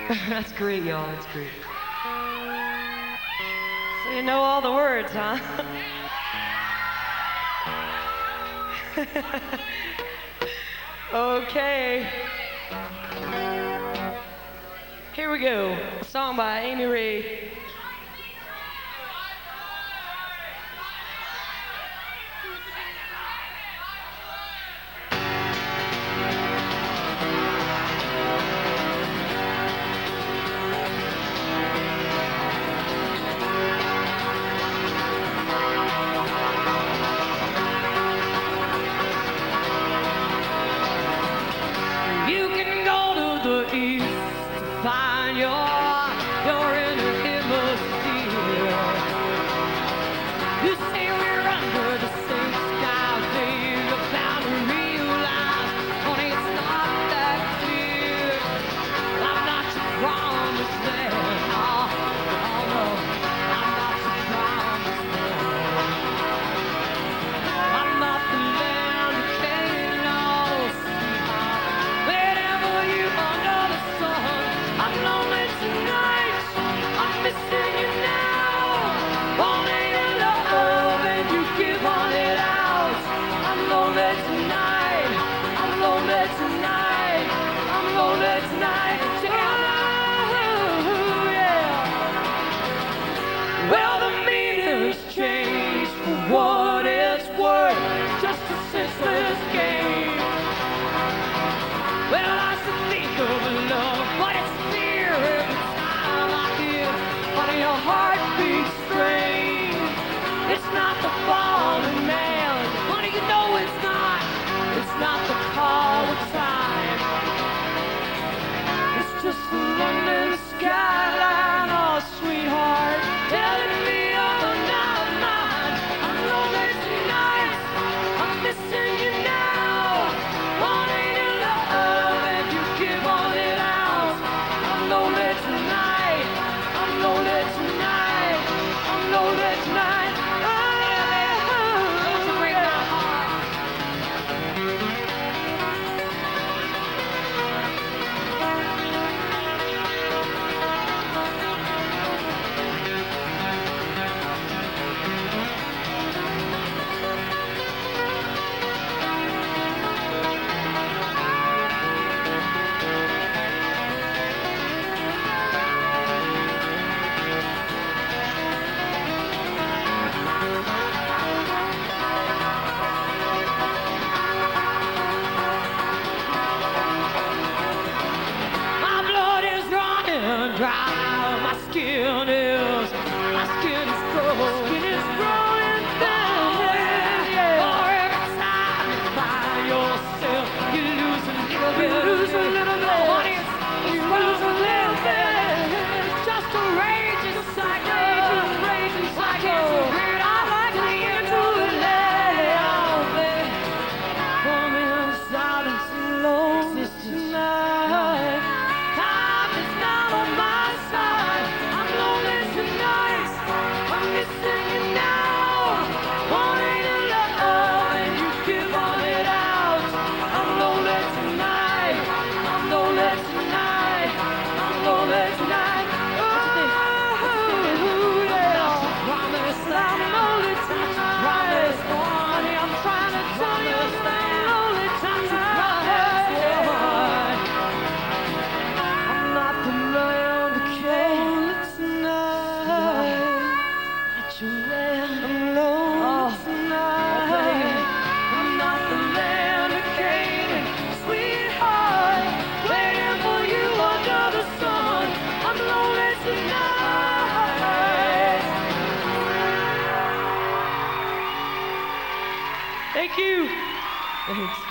That's great, y'all. That's great. So you know all the words, huh? Okay. Here we go. A song by Amy Ray. You can go to the east to find your inner hemisphere. You say we're under the same sky, babe. You're bound to realize, honey, it's not that clear. I'm not your promised land. Oh, no, I'm not your promised land. I'm not the land of Canaan, sweetheart. Wherever you under the sun, I'm lonely tonight. I'm missing you now. Wanting your love and you give on it out. I'm lonely tonight. I'm lonely tonight. I'm lonely tonight. Check it out now. Yeah. Well, the meaner's changed for what it's worth. Just a senseless game. Well, I should think of love, but it's fear every time I hear honey, your heart beats strange. It's not the falling man, honey, you know it's not. It's not the call of time. It's just the London skyline, oh sweetheart, telling me you're not mine. I'm lonely tonight. I'm missing you now. Wanting your love and you give all it out. I'm lonely tonight. I'm lonely tonight. I'm lonely tonight. Don't you break my heart. My blood is running dry. My skin is growing. Thin. For every time you find yourself, you lose a little bit. Honey, you lose a little bit. It's just a raging cycle. Like it's a weird, I like to get to it lately. Come in silence alone tonight. Time is not on my side. I'm lonely tonight. I'm missing you now. Wanting your love and you give all it out. I'm lonely tonight. I'm lonely tonight. I'm lonely tonight. Oh, yeah. Promise I'm lonely tonight. Honey, I'm trying to tell you I'm lonely tonight. I'm not the man that came tonight. Not your man. I'm lonely tonight. I'm not the man that came, sweetheart. Waiting for you under the sun. I'm lonely tonight. Thank you. Thanks.